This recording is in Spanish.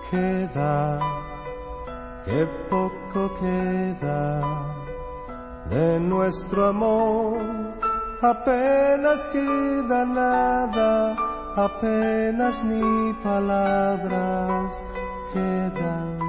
queda, qué poco queda de nuestro amor, apenas queda nada, apenas ni palabras quedan.